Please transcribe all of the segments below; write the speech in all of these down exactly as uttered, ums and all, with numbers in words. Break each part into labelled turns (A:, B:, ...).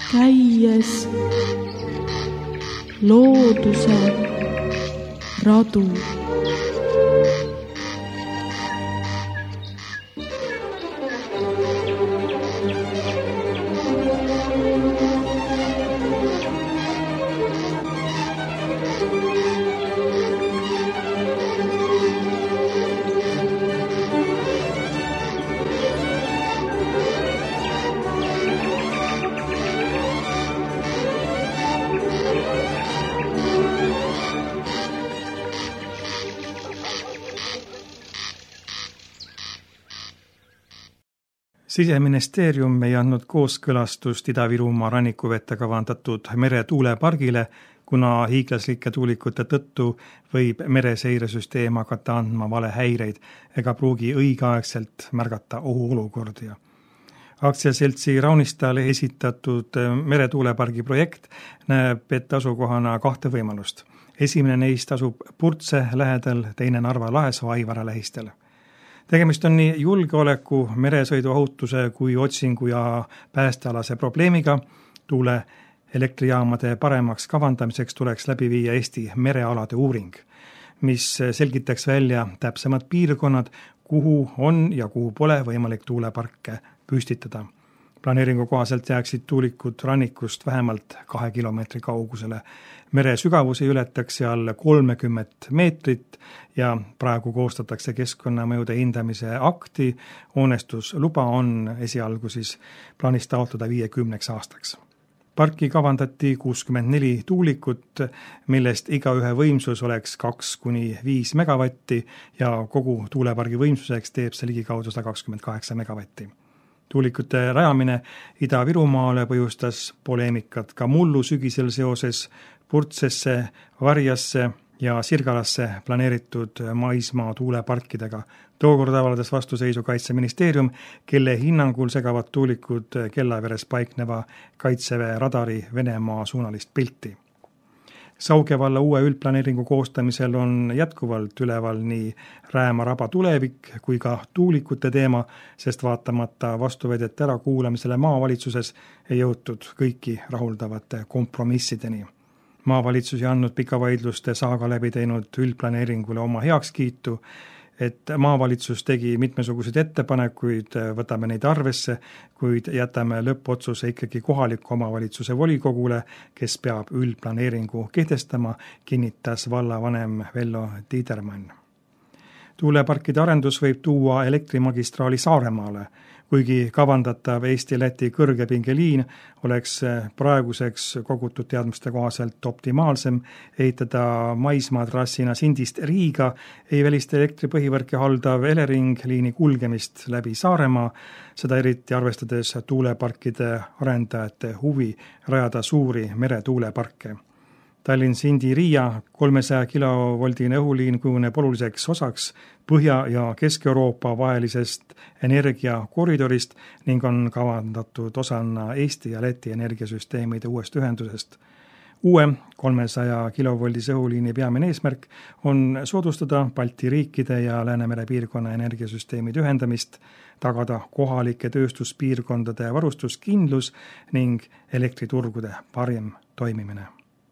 A: käies looduse radu.
B: Siseministeerium ei andnud kooskõlastust Ida-Virumaa rannikuvette kavandatud meretuulepargile, kuna hiiglaslike tuulikute tõttu võib mereseiresüsteem hakata andma valehäireid ega pruugi õigeaegselt märgata ohuolukordi. Aktsiaseltsi Raunistal esitatud meretuulepargi projekt näeb ette asukohana kahte võimalust. Esimene neist asub Purtse lähedal, teine Narva lahes Vaivara lähistel. Tegemist on nii julgeoleku, meresõiduohutuse kui otsingu ja päästealase probleemiga. Tuule elektrijaamade paremaks kavandamiseks tuleks läbi viia Eesti merealade uuring, mis selgitaks välja täpsemad piirkonnad, kuhu on ja kuhu pole võimalik tuuleparke püstitada. Planeeringu kohaselt jääksid tuulikud rannikust vähemalt kahe kilomeetri kaugusele. Mere sügavus ei ületaks seal kolmekümmend meetrit ja praegu koostatakse keskkonnamõjude hindamise akti. Hoonestusluba on esialgu siis plaanis taotleda viiekümneks aastaks. Parki kavandati kuuskümmend neli tuulikut, millest iga ühe võimsus oleks kaks kuni viis megavatti ja kogu tuulepargi võimsuseks teeb see ligikaudu sada kakskümmend kaheksa megavatti. Tuulikute rajamine Ida-Virumaale põhjustas poleemikat ka mullu sügisel seoses Purtsesse, Varjasse ja Sirgalasse planeeritud maismaa tuuleparkidega. Tookord avaldas vastuseisu Kaitseministeerium, kelle hinnangul segavad tuulikud Kellaveres paikneva kaitseväe radari Venemaa suunalist pilti. Sauge valla uue üldplaneeringu koostamisel on jätkuvalt üleval nii Rääma raba tulevik kui ka tuulikute teema, sest vaatamata vastuvedete ärakuulamisele maavalitsuses ei jõutud kõiki rahuldavate kompromissideni. Maavalitsus ei andnud pikavaidluste saaga läbi teinud üldplaneeringule oma heakskiitu, et maavalitsus tegi mitmesuguseid ettepanekuid, võtame neid arvesse, kuid jätame lõppotsuse ikkagi kohaliku omavalitsuse volikogule, kes peab üldplaneeringu kehtestama, kinnitas vallavanem Vello Tiidermann. Tuuleparkide arendus võib tuua elektrimagistraali Saaremaale, kuigi kavandatav Eesti-Läti kõrgepingeliin oleks praeguseks kogutud teadmuste kohaselt optimaalsem ehitada maismaatrassina Sindist Riiga, ei välista elektripõhivõrke haldav Elering liini kulgemist läbi Saaremaa, seda eriti arvestades tuuleparkide arendajate huvi rajada suuri meretuuleparke. Tallinn-Sindi-Riia kolmesaja kilovoldine õhuliin kujuneb oluliseks osaks Põhja- ja Kesk-Euroopa vahelisest energiakoridorist ning on kavandatud osana Eesti ja Läti energiasüsteemide uuest ühendusest. Uue kolmesaja kilovoldise õhuliini peamine eesmärk on soodustada Balti riikide ja Läänemere piirkonna energiasüsteemide ühendamist, tagada kohalike tööstuspiirkondade varustuskindlus ning elektriturgude parim toimimine.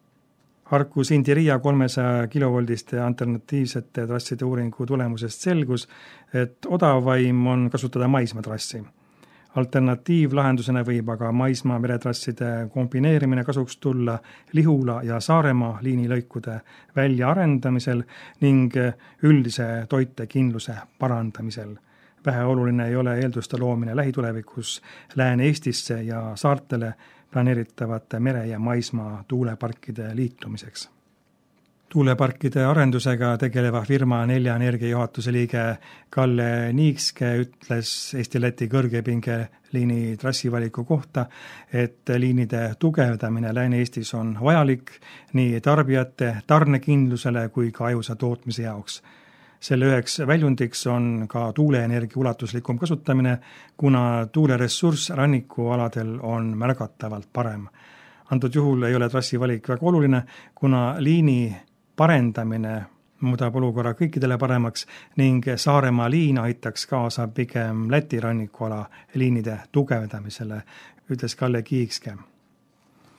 B: Harku Sindi-Riia kolmesaja kilovoldiste alternatiivsete trasside uuringu tulemusest selgus, et odavaim on kasutada maismaatrassi. Alternatiivlahendusena võib aga maismaa meretrasside kombineerimine kasuks tulla Lihula ja Saaremaa liinilõikude väljaarendamisel ning üldise toitekindluse parandamisel. Väheoluline ei ole eelduste loomine lähitulevikus Lääne-Eestisse ja saartele planeeritavate mere- ja maismaa tuuleparkide liitumiseks. Tuuleparkide arendusega tegeleva firma Nelja Energia juhatuse liige Kalle Niikske ütles Eesti-Läti kõrgepingeliini trassivaliku kohta, et liinide tugevdamine Lääne-Eestis on vajalik nii tarbijate tarnekindlusele kui ka ajusa tootmise jaoks. Selle üheks väljundiks on ka tuuleenergia ulatuslikum kasutamine, kuna tuuleressurss rannikualadel on märgatavalt parem. Antud juhul ei ole trassi valik väga oluline, kuna liini parendamine muudab olukorra kõikidele paremaks ning Saaremaa liin aitaks kaasa pigem Läti rannikuala liinide tugevdamisele, ütles Kalle Kiikske.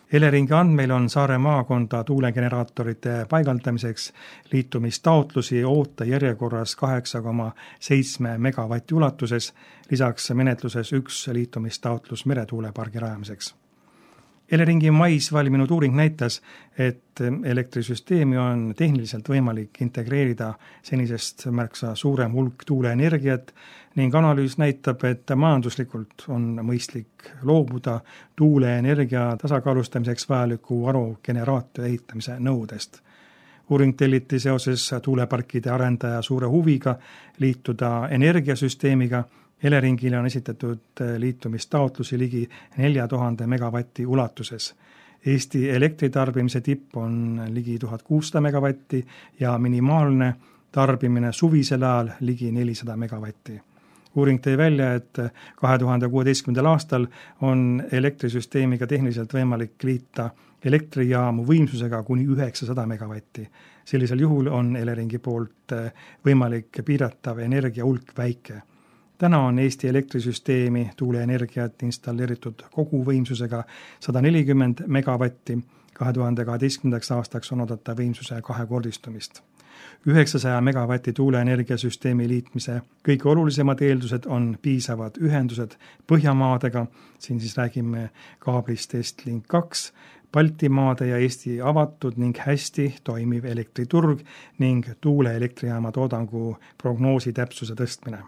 B: Eleringi andmeil on Saare maakonda tuulegeneraatorite paigaldamiseks liitumistaotlusi oota järjekorras kaheksa koma seitse megavatti ulatuses, lisaks menetluses üks liitumistaotlus meretuulepargi rajamiseks. Eleringi mais valminud uuring näitas, et elektrisüsteemi on tehniliselt võimalik integreerida senisest märksa suurem hulk tuuleenergiat ning analüüs näitab, et majanduslikult on mõistlik loobuda tuuleenergia tasakaalustamiseks vajaliku varugeneraatori ehitamise nõudest. Uuring telliti seoses tuuleparkide arendaja suure huviga liituda energiasüsteemiga. Eleringile on esitatud liitumistaotlusi ligi nelja tuhande megavatti ulatuses. Eesti elektritarbimise tipp on ligi tuhat kuussada megavatti ja minimaalne tarbimine suvisel ajal ligi nelisada megavatti. Uuring tõi välja, et kahe tuhande kuueteistkümnendal aastal on elektrisüsteemiga tehniliselt võimalik liita elektrijaamu võimsusega kuni üheksasada megavatti. Sellisel juhul on Eleringi poolt võimalik piiratav energia hulk väike. Täna on Eesti elektrisüsteemi tuuleenergiat installeeritud kogu võimsusega sada nelikümmend megavatti, kahe tuhande kaheteistkümnendaks aastaks on oodata võimsuse kahekordistumist. üheksasaja megavatti tuuleenergiasüsteemi liitmise kõige olulisemad eeldused on piisavad ühendused Põhjamaadega, siin siis räägime kaablist Estlink kaks, Baltimaade ja Eesti avatud ning hästi toimiv elektriturg ning tuuleelektrijaama toodangu prognoosi täpsuse tõstmine.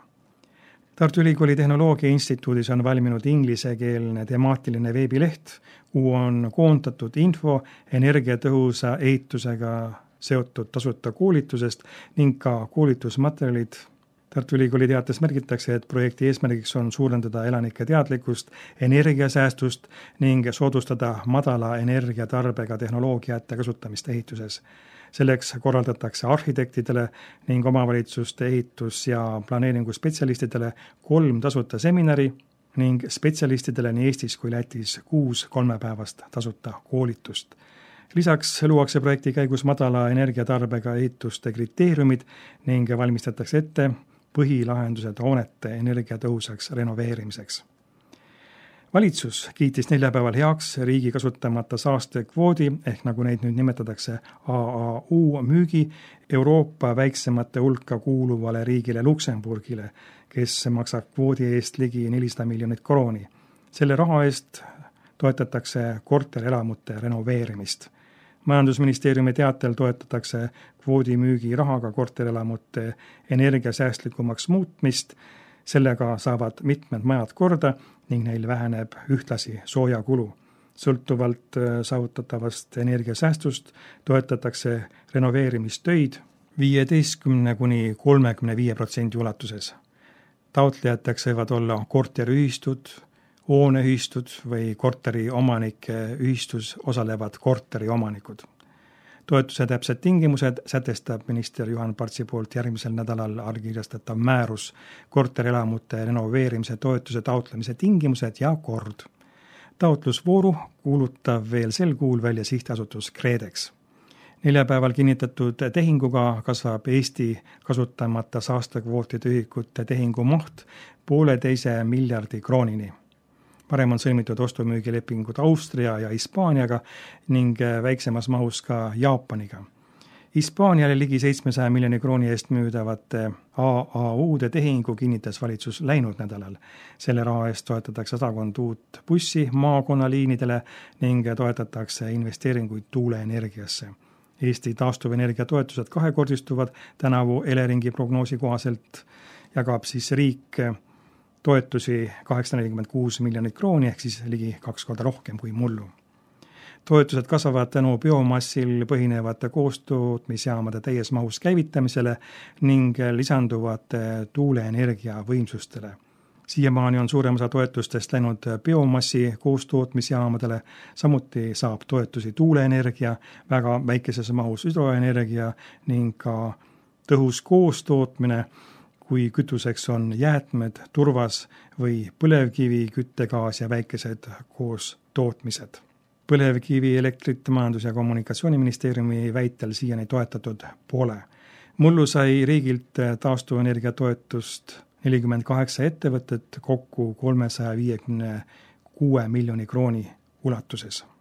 B: Tartu Ülikooli Tehnoloogia Instituudis on valminud inglisekeelne temaatiline veebileht, kuhu on koondatud info energiatõhusa ehitusega seotud tasuta koolitusest ning ka koolitusmaterjalid. Tartu Ülikooli teates märgitakse, et projekti eesmärgiks on suurendada elanike teadlikkust energiasäästust ning soodustada madala energiatarbega tehnoloogiate kasutamist ehituses. Selleks korraldatakse arhitektidele ning omavalitsuste ehitus- ja planeeringuspetsialistidele kolm tasuta seminari ning spetsialistidele nii Eestis kui Lätis kuus kolmepäevast tasuta koolitust. Lisaks luuakse projekti käigus madala energiatarbega ehituste kriteeriumid ning valmistatakse ette põhilahendused hoonete energiatõhusaks renoveerimiseks. Valitsus kiitis neljapäeval heaks riigi kasutamata saastekvoodi, ehk nagu neid nüüd nimetatakse A A U müügi Euroopa väiksemate hulka kuuluvale riigile Luksemburgile, kes maksab kvoodi eest ligi nelisada miljonit krooni. Selle raha eest toetatakse korterelamute renoveerimist. Majandusministeeriumi teatel toetatakse kvoodi müügi rahaga korterelamute energiasäästlikumaks muutmist. Sellega saavad mitmed majad korda ning neil väheneb ühtlasi soojakulu. Sõltuvalt saavutatavast energiasäästust toetatakse renoveerimistöid viieteistkümne kuni kolmekümne viie protsendi ulatuses. Taotlejateks võivad olla korteriühistud, hooneühistud või korteri omanike ühistus osalevad korteri omanikud. Toetuse täpsed tingimused sätestab minister Juhan Partsi poolt järgmisel nädalal allkirjastatav määrus korterelamute renoveerimise toetuse taotlemise tingimused ja kord. Taotlusvooru kuulutab veel sel kuul välja sihtasutus Kreedex. Neljapäeval kinnitatud tehinguga kasvab Eesti kasutamata saastekvootide ühikute tehingu maht pooleteise miljardi kroonini. Varem on sõlmitud ostumüügilepingud Austria ja Hispaaniaga ning väiksemas mahus ka Jaapaniga. Hispaaniale ligi seitsmesaja miljoni krooni eest müüdavate A A U-de tehingu kinnitas valitsus läinud nädalal. Selle raha eest toetatakse sadakond uut bussi maakonnaliinidele ning toetatakse investeeringuid tuuleenergiasse. Eesti taastuvenergia toetused kahekordistuvad tänavu Eleringi prognoosi kohaselt jagab siis riik toetusi kaheksasada nelikümmend kuus miljonit krooni ehk siis ligi kaks korda rohkem kui mullu. Toetused kasvavad tänu biomassil põhinevate koostootmisjaamade täies mahus käivitamisele ning lisanduvate tuuleenergia võimsustele. Siiamaani on suurem osa toetustest läinud biomassi koostootmisjaamadele, samuti saab toetusi tuuleenergia, väga väikeses mahus hüdroenergia ning ka tõhus koostootmine, kui kütuseks on jäätmed, turvas või põlevkivi, küttegaas ja väikesed koos tootmised. Põlevkivi elektrit Majandus- ja Kommunikatsiooniministeeriumi väitel siiani toetatud pole. Mullu sai riigilt taastuvenergia toetust nelikümmend kaheksa ettevõtet kokku kolmesaja viiekümne kuue miljoni krooni ulatuses.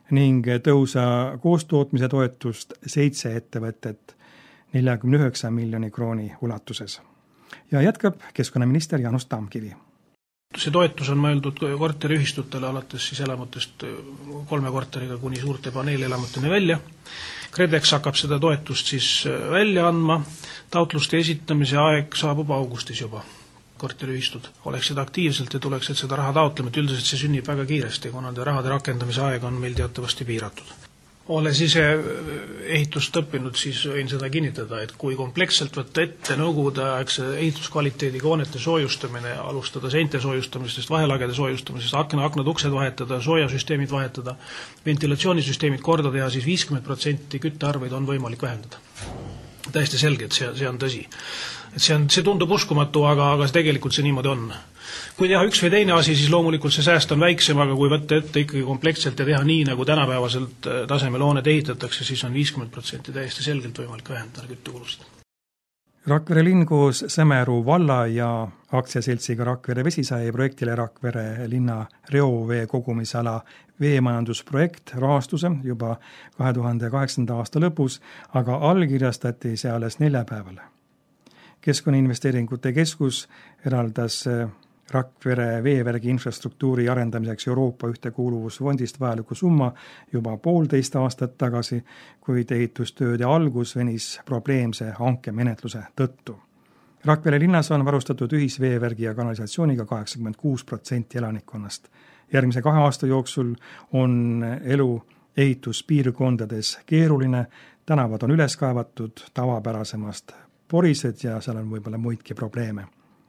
B: ning tõusa koostootmise toetust seitse ettevõtet neljakümne üheksa miljoni krooni ulatuses. Ja jätkab keskkonnaminister Jaanus Tamkivi.
C: See toetus on mõeldud korteriühistutele alates siis elamutest kolme korteriga kuni suurte paneelelamuteni välja. KredEx hakkab seda toetust siis välja andma. Taotluste esitamise aeg saabub augustis juba. Korteriühistud oleksid aktiivselt ja tuleks, et seda raha taotlema, et üldiselt see sünnib väga kiiresti, kuna rahade rakendamise aeg on meil teatavasti piiratud. Olles ise ehitust õppinud, siis võin seda kinnitada, et kui kompleksselt võtta ette nõukogude aegse ehituskvaliteediga hoonete soojustamine, alustada seinte soojustamisest, vahelagede soojustamisest, akna, aknad, uksed vahetada, soojasüsteemid vahetada, ventilatsioonisüsteemid korda teha, siis viiskümmend protsenti küttearveid on võimalik vähendada. Täiesti selge, et see, see on tõsi. Et see, on, see tundub uskumatu, aga, aga tegelikult see niimoodi on. Kui teha üks või teine asi, siis loomulikult see sääst on väiksem, aga kui võtta ette ikkagi kompleksselt ja teha nii, nagu tänapäevaselt tasemel hooned ehitatakse, siis on viiskümmend protsenti täiesti selgelt võimalik vähendada küttekulusid.
B: Rakvere linn koos Sämeru valla ja aktsiaseltsiga Rakvere vesi sai projektile Rakvere linna reovee kogumisala veemajandusprojekt rahastuse juba kahe tuhande kaheksanda aasta lõpus, aga allkirjastati see alles neljapäeval. Keskkonnainvesteeringute keskus eraldas Rakvere veevärgi infrastruktuuri arendamiseks Euroopa ühtekuuluvusfondist vajaliku summa juba poolteist aastat tagasi, kuid ehitustööde algus venis probleemse hankemenetluse tõttu. Rakvere linnas on varustatud ühisveevärgi ja kanalisatsiooniga kaheksakümmend kuus protsenti elanikkonnast. Järgmise kahe aasta jooksul on elu ehituspiirkondades keeruline, tänavad on üles kaevatud tavapärasemast porised ja seal on võib-olla muidki probleeme.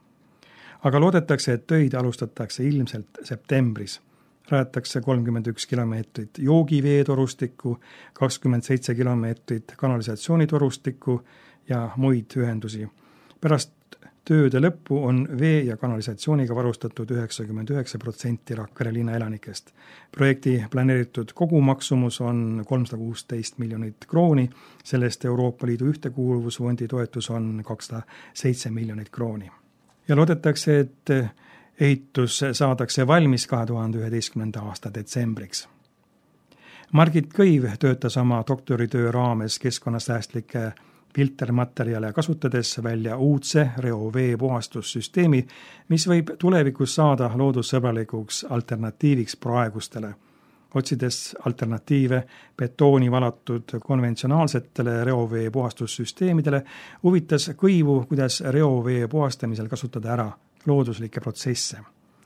B: Aga loodetakse, et töid alustatakse ilmselt septembris. Rajatakse kolmkümmend üks kilomeetrit joogiveetorustikku, kakskümmend seitse kilomeetrit kanalisatsioonitorustikku ja muid ühendusi. Pärast tööde lõppu on vee- ja kanalisatsiooniga varustatud üheksakümmend üheksa protsenti Rakvere linna elanikest. Projekti planeeritud kogumaksumus on kolmsada kuusteist miljonit krooni, sellest Euroopa Liidu ühtekuuluvusfondi toetus on kakssada seitse miljonit krooni. Ja loodetakse, et ehitus saadakse valmis kahe tuhande üheteistkümnenda aasta detsembriks. Margit Kõiv töötas oma doktoritöö raames keskkonnasäästlike filtermaterjale kasutades välja uudse reovee puhastussüsteemi, mis võib tulevikus saada loodussõbralikuks alternatiiviks praegustele. Otsides alternatiive betooni valatud konventsionaalsetele reovee puhastussüsteemidele, huvitas Kõivu, kuidas reovee puhastamisel kasutada ära looduslikke protsesse.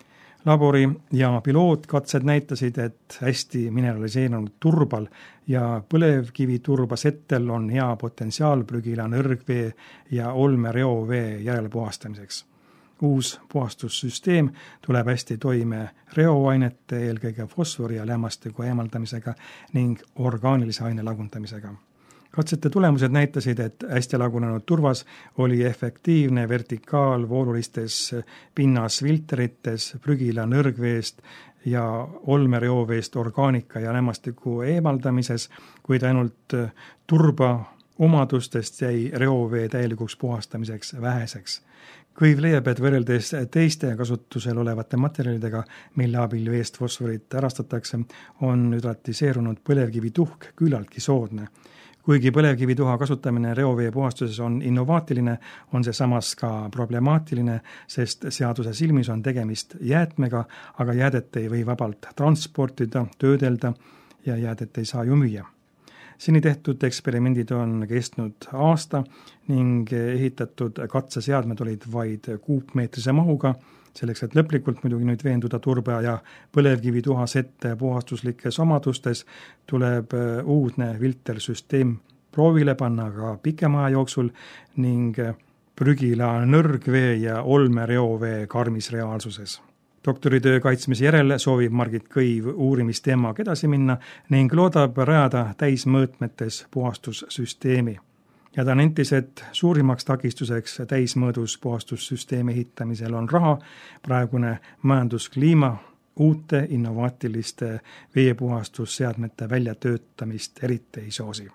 B: Labori ja pilootkatsed näitasid, et hästi mineraliseerunud turbal ja põlevkivi turba settel on hea potentsiaal prügila nõrgvee ja olme reovee järelpuhastamiseks. Uus puhastussüsteem tuleb hästi toime reoainete, eelkõige fosfori ja lämmastiku eemaldamisega ning orgaanilise aine lagundamisega. Katsete tulemused näitasid, et hästi lagunenud turvas oli efektiivne vertikaalvoolulistes pinnasfilterites prügila nõrgveest ja olmereoveest orgaanika ja lämmastiku eemaldamises, kuid ainult turba omadustest jäi reovee täielikuks puhastamiseks väheseks. Kõiv leiab, et võrreldes teiste kasutusel olevate materjalidega, mille abil veest fosforit ärastatakse, on hydratiseerunud põlevkivituhk küllaltki soodne. Kuigi põlevkivituha kasutamine reovee puhastuses on innovaatiline, on see samas ka problemaatiline, sest seaduse silmis on tegemist jäätmega, aga jäädet ei või vabalt transportida, töödelda ja jäädet ei saa ju müüa. Seni tehtud eksperimendid on kestnud aasta ning ehitatud katseseadmed olid vaid kuupmeetrise mahuga, selleks et lõplikult muidugi nüüd veenduda turba ja põlevkivituha sette puhastuslikes omadustes, tuleb uudne filtersüsteem proovile panna ka pikema aja jooksul ning prügila nõrgvee ja olme reovee karmis reaalsuses. Doktoritöö kaitsmise järel soovib Margit Kõiv uurimisteemaga edasi minna ning loodab rajada täismõõtmetes puhastussüsteemi. Ja ta nentis, et suurimaks takistuseks täismõõdus puhastussüsteemi ehitamisel on raha, praegune majanduskliima, uute innovaatiliste veepuhastusseadmete väljatöötamist eriti ei soosi.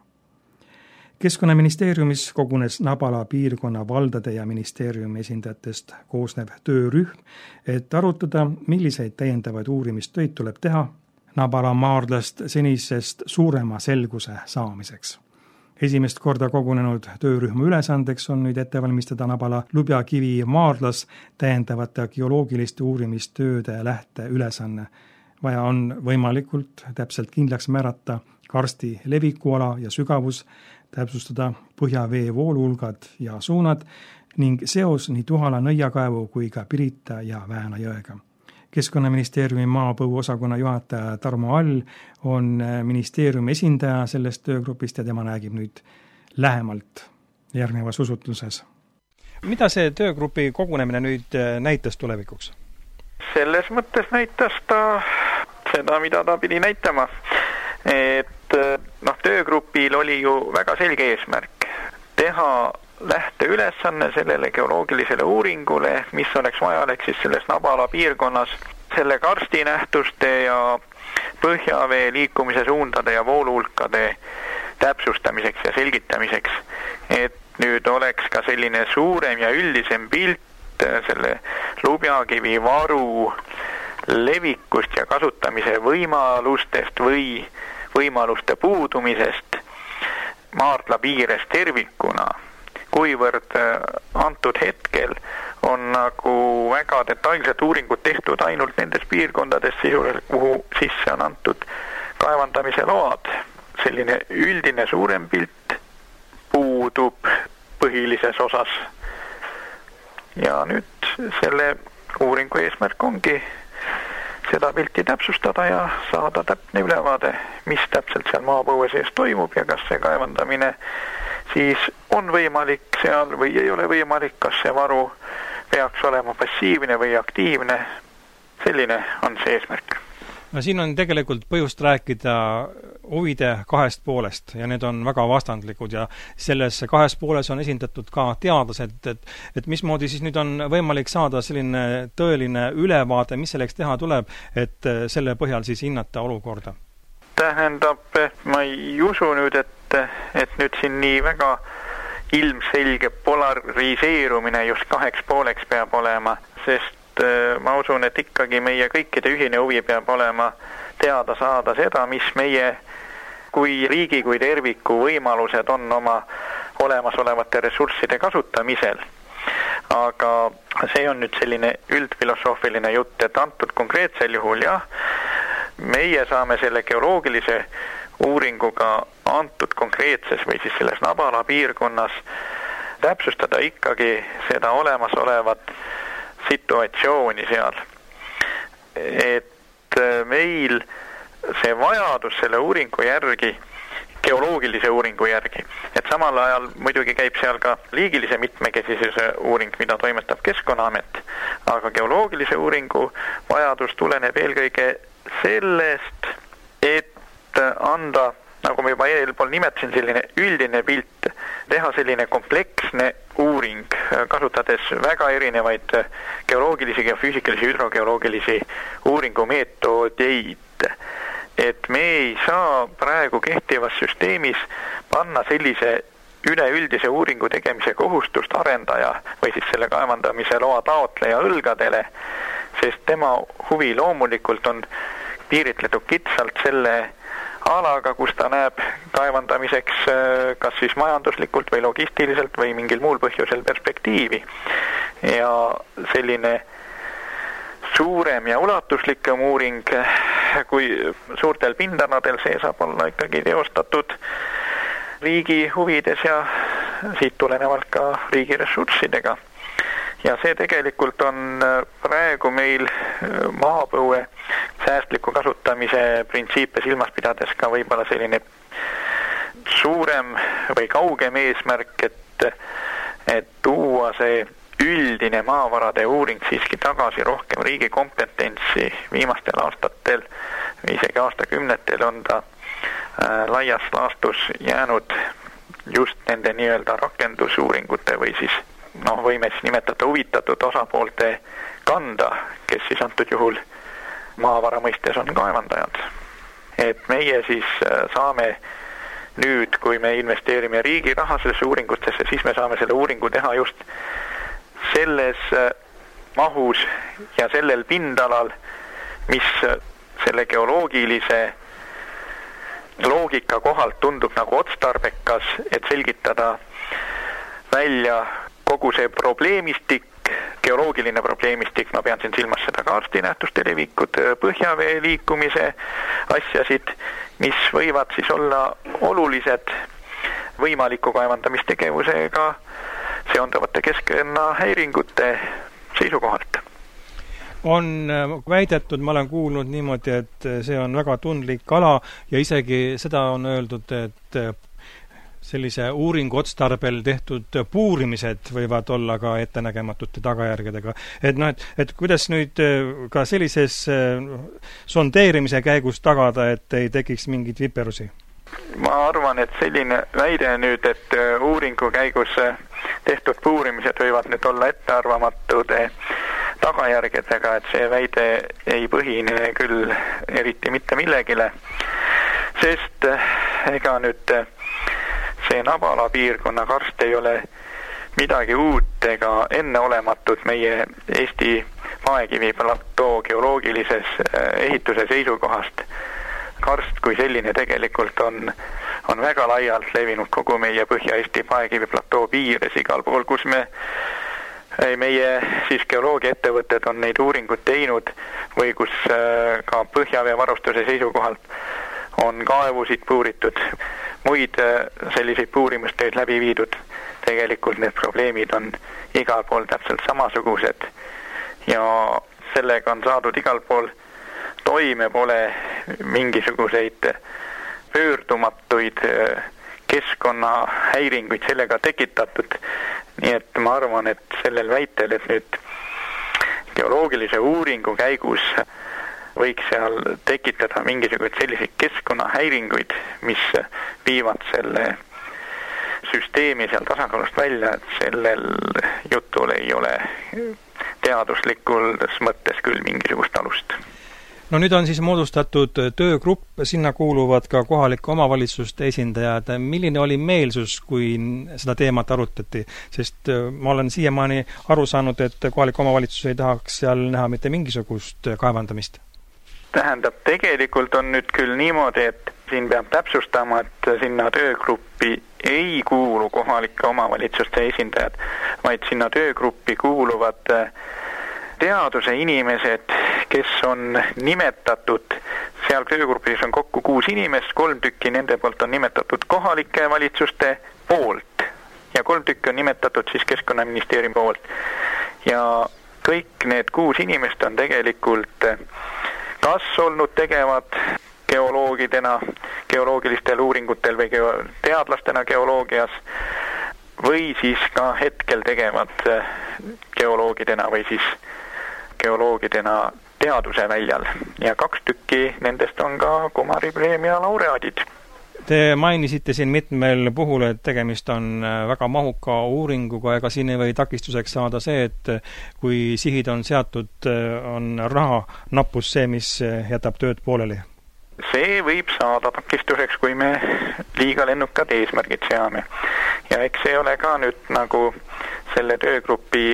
B: Keskkonnaministeeriumis kogunes Nabala piirkonna valdade ja ministeeriumi esindajatest koosnev töörühm, et arutada, milliseid täiendavaid uurimistöid tuleb teha Nabala maardlast senisest suurema selguse saamiseks. Esimest korda kogunenud töörühma ülesandeks on nüüd ette valmistada Nabala Lubjakivi maardlas täiendavate geoloogiliste uurimistööde lähte ülesanne. Vaja on võimalikult täpselt kindlaks määrata karsti levikuala ja sügavus, täpsustada põhjavee vooluulgad ja suunad ning seos nii Tuhala nõiakaevu kui ka Pirita ja Vääna jõega. Keskkonnaministeeriumi maapõuosakonna juhataja Tarmo All on ministeeriumi esindaja sellest töögrupist ja tema räägib nüüd lähemalt järgnevas usutluses. Mida see töögrupi kogunemine nüüd näitas tulevikuks?
D: Selles mõttes näitas ta seda, mida ta pidi näitama. Et noh, töögrupil oli ju väga selge eesmärk teha lähteülesanne sellele geoloogilisele uuringule, mis oleks vajalik siis selles Nabala piirkonnas selle karstinähtuste ja põhjavee liikumise suundade ja vooluulkade täpsustamiseks ja selgitamiseks, et nüüd oleks ka selline suurem ja üldisem pilt selle Lubjakivi varu levikust ja kasutamise võimalustest või võimaluste puudumisest maardla piires tervikuna, kuivõrd antud hetkel on nagu väga detailsed uuringud tehtud ainult nendes piirkondades sisuliselt, kuhu sisse on antud kaevandamise load. Selline üldine suurem pilt puudub põhilises osas. Ja nüüd selle uuringu eesmärk ongi seda pilti täpsustada ja saada täpne ülevaade, mis täpselt seal maapõue sees toimub ja kas see kaevandamine siis on võimalik seal või ei ole võimalik, kas see varu peaks olema passiivne või aktiivne. Selline on see eesmärk.
B: No siin on tegelikult põhjust rääkida huvide kahest poolest ja need on väga vastandlikud ja selles kahes pooles on esindatud ka teadlased, et, et mismoodi siis nüüd on võimalik saada selline tõeline ülevaade, mis selleks teha tuleb, et selle põhjal siis hinnata olukorda.
D: Tähendab, ma ei usu nüüd, et, et nüüd siin nii väga ilmselge polariseerumine just kaheks pooleks peab olema, sest ma usun, et ikkagi meie kõikide ühine huvi peab olema teada saada seda, mis meie kui riigi kui terviku võimalused on oma olemasolevate ressursside kasutamisel. Aga see on nüüd selline üldfilosoofiline jutt, et antud konkreetsel juhul jah, meie saame selle geoloogilise uuringuga antud konkreetses või siis selles Nabala piirkonnas täpsustada ikkagi seda olemasolevat situatsiooni seal. Et meil see vajadus selle uuringu järgi, geoloogilise uuringu järgi, et samal ajal muidugi käib seal ka liigilise mitmekesisuse uuring, mida toimetab Keskkonnaamet, aga geoloogilise uuringu vajadus tuleneb eelkõige sellest, et anda, nagu ma juba eelpool nimetasin, selline üldine pilt, teha selline kompleksne uuring, kasutades väga erinevaid geoloogilisi, geofüüsikalisi, hüdrogeoloogilisi uuringumeetodeid. Et me ei saa praegu kehtivas süsteemis panna sellise üleüldise uuringu tegemise kohustust arendaja või siis selle kaevandamise loa taotleja õlgadele, sest tema huvi loomulikult on piiritletud kitsalt selle alaga, kus ta näeb kaevandamiseks kas siis majanduslikult või logistiliselt või mingil muul põhjusel perspektiivi. Ja selline suurem ja ulatuslikum uuring, kui suurtel pindanadel, see saab olla ikkagi teostatud riigi huvides ja siit tulenevalt ka riigi ressurssidega. Ja see tegelikult on praegu meil maapõue säästliku kasutamise printsiipe silmas pidades ka võib-olla selline suurem või kaugem eesmärk, et, et tuua see üldine maavarade uuring siiski tagasi rohkem riigi kompetentsi. Viimastel aastatel, isegi aastakümnetel on ta äh, laias laastus jäänud just nende nii-öelda rakendusuuringute või siis noh, võime siis nimetada huvitatud osapoolte kanda, kes siis antud juhul maavara mõistes on kaevandajad. Et meie siis saame nüüd, kui me investeerime riigi raha sellesse uuringutesse, siis me saame selle uuringu teha just selles mahus ja sellel pindalal, mis selle geoloogilise loogika kohalt tundub nagu otstarbekas, et selgitada välja kogu see probleemistik, geoloogiline probleemistik, ma pean siin silmas seda karstinähtuste levikut, põhjavee liikumise asjasid, mis võivad siis olla olulised võimaliku kaevandamistegevusega seonduvate keskkonnahäiringute seisukohalt.
B: On väidetud, ma olen kuulnud niimoodi, et see on väga tundlik ala ja isegi seda on öeldud, et sellise uuringu otstarbel tehtud puurimised võivad olla ka ettenägematute tagajärgedega. Et, no, et, et kuidas nüüd ka sellises sondeerimise käigus tagada, et ei tekiks mingit viperusi?
D: Ma arvan, et selline väide nüüd, et uuringu käigus tehtud puurimised võivad nüüd olla ettearvamatud tagajärgedega, et see väide ei põhine küll eriti mitte millegile, sest ega nüüd see Nabala piirkonna karst ei ole midagi uut ega enneolematut meie Eesti Paekivi platoo geoloogilises ehituse seisukohast. Karst kui selline tegelikult on, on väga laialt levinud kogu meie Põhja-Eesti Paekivi platoo piires igal pool, kus me meie siis geoloogiaettevõtted on neid uuringuid teinud või kus ka põhjavee varustuse seisukohalt on kaevusid puuritud, muid selliseid puurimustöid läbi viidud. Tegelikult need probleemid on igal pool täpselt samasugused ja sellega on saadud igal pool toime, pole mingisuguseid pöördumatuid keskkonnahäiringuid sellega tekitatud. Nii et ma arvan, et sellel väitel, et nüüd geoloogilise uuringu käigus võiks seal tekitada mingisugused selliseid keskkonnahäiringuid, mis viivad selle süsteemi seal tasakaalust välja, et sellel jutul ei ole teaduslikus mõttes küll mingisugust alust.
B: No nüüd on siis moodustatud töögrupp, sinna kuuluvad ka kohalike omavalitsuste esindajad. Milline oli meelsus, kui seda teemat arutati? Sest ma olen siiamaani aru saanud, et kohalik omavalitsus ei tahaks seal näha mitte mingisugust kaevandamist.
D: Tähendab, tegelikult on nüüd küll niimoodi, et siin peab täpsustama, et sinna töögruppi ei kuulu kohalike omavalitsuste esindajad, vaid sinna töögruppi kuuluvad teaduse inimesed, kes on nimetatud, seal töögrupis on kokku kuus inimest, kolm tükki nende poolt on nimetatud kohalike valitsuste poolt ja kolm tükki on nimetatud siis Keskkonnaministeeriumi poolt. Ja kõik need kuus inimest on tegelikult kas olnud tegevad geoloogidena, geoloogilistel uuringutel või geo- teadlastena geoloogias või siis ka hetkel tegevad geoloogidena või siis geoloogidena teaduse väljal ja kaks tükki nendest on ka Komari preemia laureaadid.
B: Te mainisite siin mitmel puhul, et tegemist on väga mahuka uuringuga, ega siin ei või takistuseks saada see, et kui sihid on seatud, on raha nappus see, mis jätab tööd pooleli?
D: See võib saada takistuseks, kui me liiga lennukad eesmärgid seame. Ja eks see ole ka nüüd nagu selle töögrupi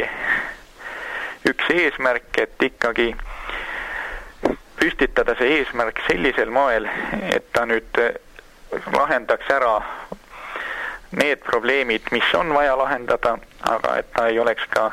D: üks eesmärk, et ikkagi püstitada see eesmärk sellisel moel, et ta nüüd lahendaks ära need probleemid, mis on vaja lahendada, aga et ta ei oleks ka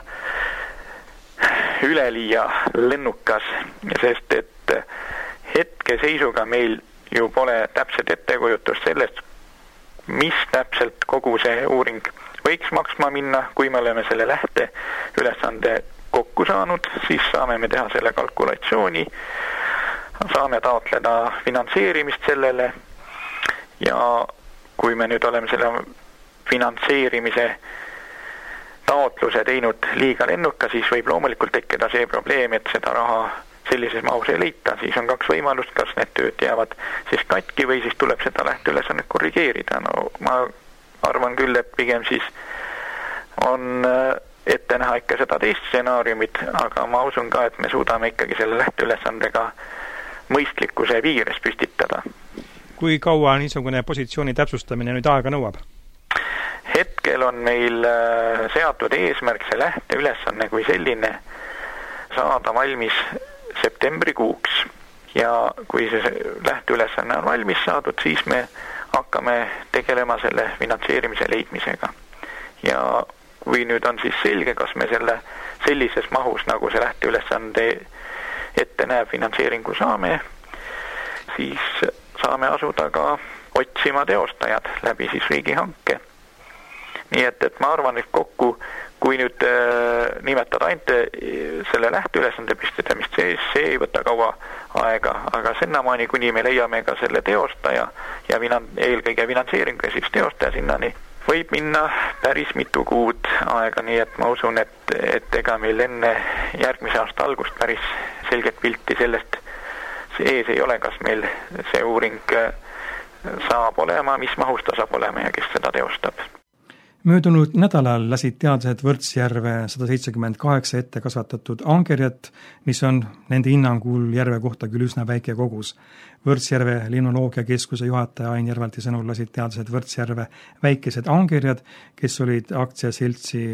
D: üleliia lennukas, sest et hetke seisuga meil ju pole täpselt ettekujutust sellest, mis täpselt kogu see uuring võiks maksma minna. Kui me oleme selle lähte ülesande kokku saanud, siis saame me teha selle kalkulatsiooni, saame taotleda finantseerimist sellele ja kui me nüüd oleme selle finantseerimise taotluse teinud liiga lennuka, siis võib loomulikult tekkida see probleem, et seda raha sellises mahus ei leita, siis on kaks võimalust, kas need tööd jäävad siis katki või siis tuleb seda lähteülesannet korrigeerida. No ma arvan küll, et pigem siis on ette näha ikka seda teist stsenaariumit, aga ma usun ka, et me suudame ikkagi selle lähteülesandega mõistlikkuse piires püstitada.
B: Kui kaua niisugune positsiooni täpsustamine nüüd aega nõuab?
D: Hetkel on meil seatud eesmärk see lähteülesanne kui selline saada valmis septembrikuuks ja kui see lähteülesanne on valmis saadud, siis me hakkame tegelema selle finantseerimise leidmisega. Ja kui nüüd on siis selge, kas me selle sellises mahus, nagu see lähteülesande ette näeb, finantseeringu saame, siis saame asuda ka otsima teostajad läbi siis riigihanke. Nii et, et ma arvan, et kokku, kui nüüd äh, nimetada ainult selle lähteülesande püstitamist, see, see ei võta kaua aega, aga sennamaani, kuni me leiame ka selle teostaja ja finan, eelkõige finantseeringu ja siis teostaja sinnani, võib minna päris mitu kuud aega, nii et ma usun, et, et ega meil enne järgmise aasta algust päris selget pilti sellest ees ei ole, kas meil see uuring saab olema, mis mahus ta saab olema ja kes seda teostab.
B: Möödunud nädalal lasid teadlased Võrtsjärve sada seitsekümmend kaheksa ette kasvatatud angerjat, mis on nende hinnangul järve kohta küll üsna väike kogus. Võrtsjärve linoloogiakeskuse juhataja Ain Järvalti sõnul lasid teadlased Võrtsjärve väikesed angerjad, kes olid aktsiaseltsi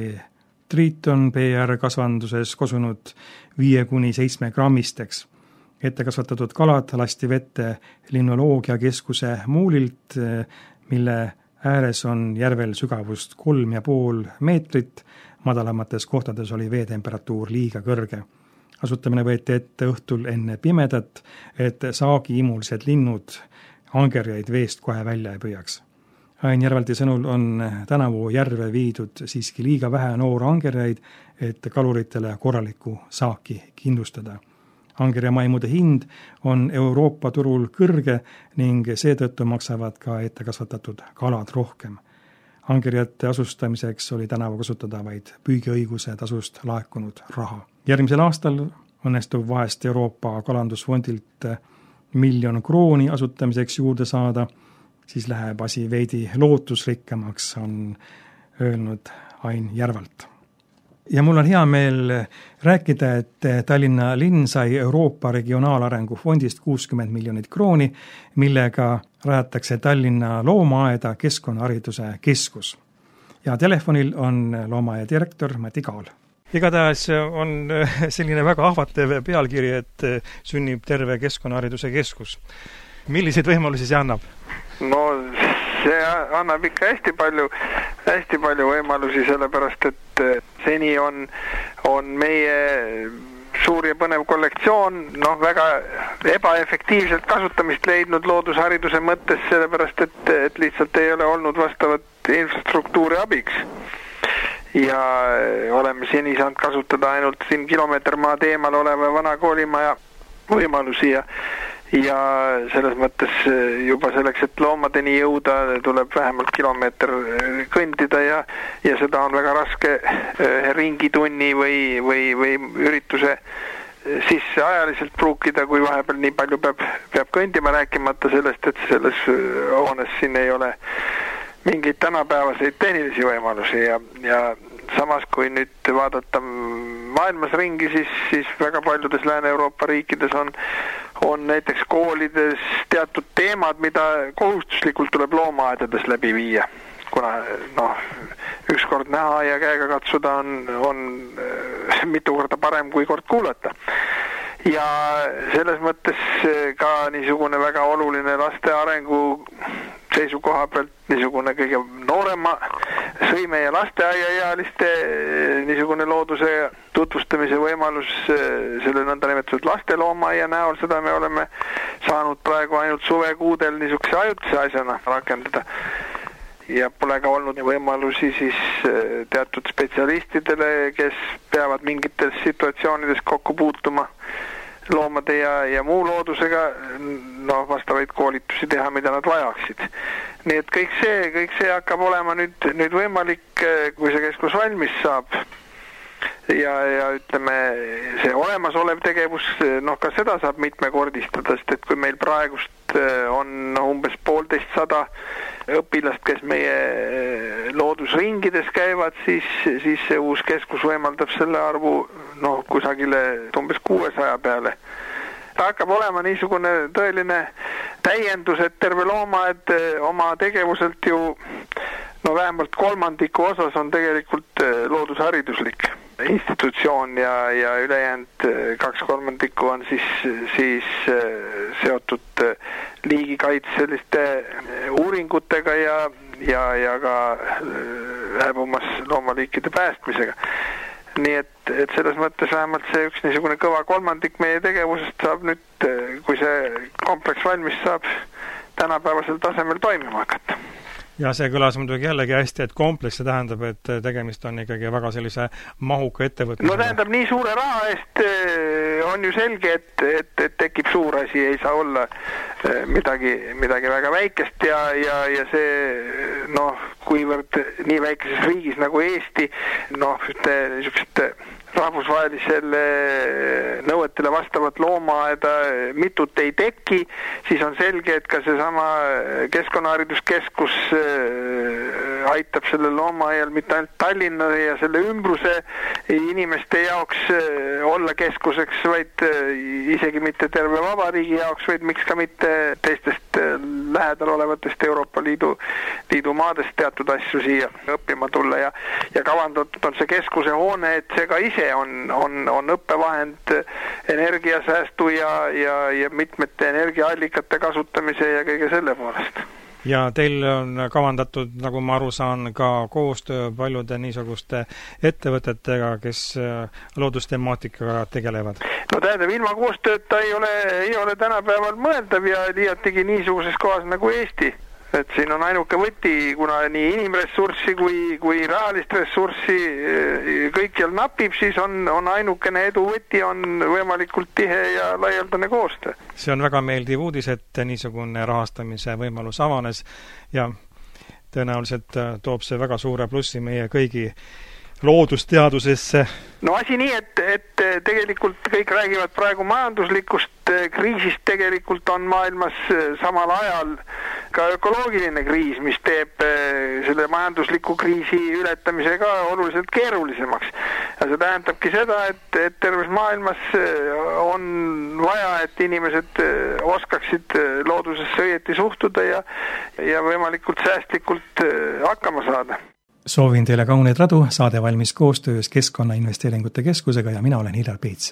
B: Triton P R kasvanduses kosunud viie kuni seitsme grammisteks. Ette kasvatatud kalad lasti vette linoloogiakeskuse muulilt, mille ääres on järvel sügavust kolm ja pool meetrit, madalamates kohtades oli veetemperatuur liiga kõrge. Asutamine võeti ette õhtul enne pimedat, et saagiimulised linnud angerjaid veest kohe välja ei püüaks. Ain Järvalti sõnul on tänavu järve viidud siiski liiga vähe noor angerjaid, et kaluritele korralikku saaki kindlustada. Angerjamaimude hind on Euroopa turul kõrge ning seetõttu maksavad ka ette kasvatatud kalad rohkem. Angerjate asustamiseks oli tänavu kasutada vaid püügiõiguse tasust laekunud raha. Järgmisel aastal õnnestub vahest Euroopa kalandusfondilt miljon krooni asutamiseks juurde saada, siis läheb asi veidi lootusrikkamaks, on öelnud Ain Järvalt. Ja mul on hea meel rääkida, et Tallinna linn sai Euroopa Regionaalarengu fondist kuuskümmend miljonit krooni, millega rajatakse Tallinna loomaaeda keskkonnahariduse keskus. Ja telefonil on loomaaia direktor Mati Kaal. Igatahes on selline väga ahvatev pealkiri, et sünnib terve keskkonnahariduse keskus. Milliseid võimalusi see annab?
E: No see annab ikka hästi palju, hästi palju võimalusi, sellepärast et seni on, on meie suur ja põnev kollektsioon noh, väga ebaefektiivselt kasutamist leidnud loodushariduse mõttes, sellepärast et, et lihtsalt ei ole olnud vastavat infrastruktuuri abiks. Ja oleme seni saanud kasutada ainult siin kilomeeter maad eemal oleva vana koolimaja võimalusi ja ja selles mõttes juba selleks, et loomadeni jõuda, tuleb vähemalt kilomeeter kõndida ja, ja seda on väga raske ringitunni või, või, või ürituse sisse ajaliselt pruukida, kui vahepeal nii palju peab, peab kõndima, rääkimata sellest, et selles hoones siin ei ole mingeid tänapäevaseid tehnilisi võimalusi ja, ja samas kui nüüd vaadata maailmas ringi, siis, siis väga paljudes Lääne-Euroopa riikides on, on näiteks koolides teatud teemad, mida kohustuslikult tuleb loomaaedades läbi viia. Kuna noh, ükskord näha ja käega katsuda on, on mitu korda parem kui kord kuulata. Ja selles mõttes ka niisugune väga oluline laste arengu seisukoha pealt niisugune kõige noorema sõime ja lasteaiaealiste niisugune looduse tutvustamise võimalus selle nõndanimetatud lasteloomaaia näol, seda me oleme saanud praegu ainult suvekuudel niisuguse ajutise asjana rakendada. Ja pole ka olnud võimalusi siis teatud spetsialistidele, kes peavad mingites situatsioonides kokku puutuma loomade ja, ja muu loodusega, no vastavaid koolitusi teha, mida nad vajaksid. Nii et kõik see, kõik see hakkab olema nüüd, nüüd võimalik, kui see keskus valmis saab. Ja, ja ütleme, see olemasolev tegevus, noh ka seda saab mitmekordistada, sest et kui meil praegust on umbes poolteist sada õpilast, kes meie loodusringides käivad, siis, siis see uus keskus võimaldab selle arvu noh, kusagile umbes kuuesaja peale. Ta hakkab olema niisugune tõeline täiendus, et terve loomaaed oma tegevuselt ju no vähemalt kolmandiku osas on tegelikult loodushariduslik. institutsioon ja, ja ülejäänud kaks kolmandikku on siis, siis seotud liigikaitseliste uuringutega ja, ja, ja ka hääbumas loomaliikide päästmisega. Nii et, et selles mõttes vähemalt see üks niisugune kõva kolmandik meie tegevusest saab nüüd, kui see kompleks valmis saab, tänapäevasel tasemel toimima hakata.
B: Ja see kõlas muidugi jällegi hästi, et kompleks see tähendab, et tegemist on ikkagi väga sellise mahuka ettevõtmisega.
E: No tähendab, nii suure raha eest on ju selge, et, et, et tekib suur asi, ei saa olla midagi, midagi väga väikest ja, ja, ja see, noh, kuivõrd nii väikeses riigis nagu Eesti, noh, niisugused rahvusvahelisele nõuetele vastavat loomaaeda mitut ei teki, siis on selge, et ka seesama Keskkonnahariduskeskus aitab selle loomaaial mitte ainult Tallinna ja selle ümbruse inimeste jaoks olla keskuseks, vaid isegi mitte terve vabariigi jaoks, vaid miks ka mitte teistest lähedal olevatest Euroopa Liidu, Liidu maadest teatud asju siia õppima tulla ja, ja kavandatud on see keskuse hoone, et see ka ise on, on, on õppevahend energiasäästu ja, ja, ja mitmete energiaallikate kasutamise ja kõige selle poolest.
B: Ja teil on kavandatud, nagu ma aru saan, ka koostöö paljude niisuguste ettevõtetega, kes loodustemaatikaga tegelevad?
E: No tähendab, ilma koostööta ei ole, ei ole tänapäeval mõeldav ja liiatigi niisuguses kohas nagu Eesti. Et siin on ainuke võti, kuna nii inimressurssi kui, kui rahalist ressurssi kõikjal napib, siis on, on ainukene edu võti on võimalikult tihe ja laialdane koostöö.
B: See on väga meeldiv uudis, et niisugune rahastamise võimalus avanes ja tõenäoliselt toob see väga suure plussi meie kõigi loodusteadusesse.
E: No asi nii, et, et tegelikult kõik räägivad praegu majanduslikust kriisist, tegelikult on maailmas samal ajal ka ökoloogiline kriis, mis teeb selle majandusliku kriisi ületamise ka oluliselt keerulisemaks. Ja see tähendabki seda, et, et terves maailmas on vaja, et inimesed oskaksid loodusesse õieti suhtuda ja, ja võimalikult säästlikult hakkama saada.
B: Soovin teile kauneid radu, saade valmis koostöös Keskkonnainvesteeringute Keskusega ja mina olen Hillar Peets.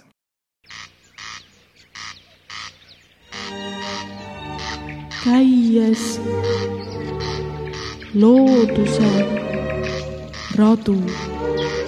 A: Käies looduse radu.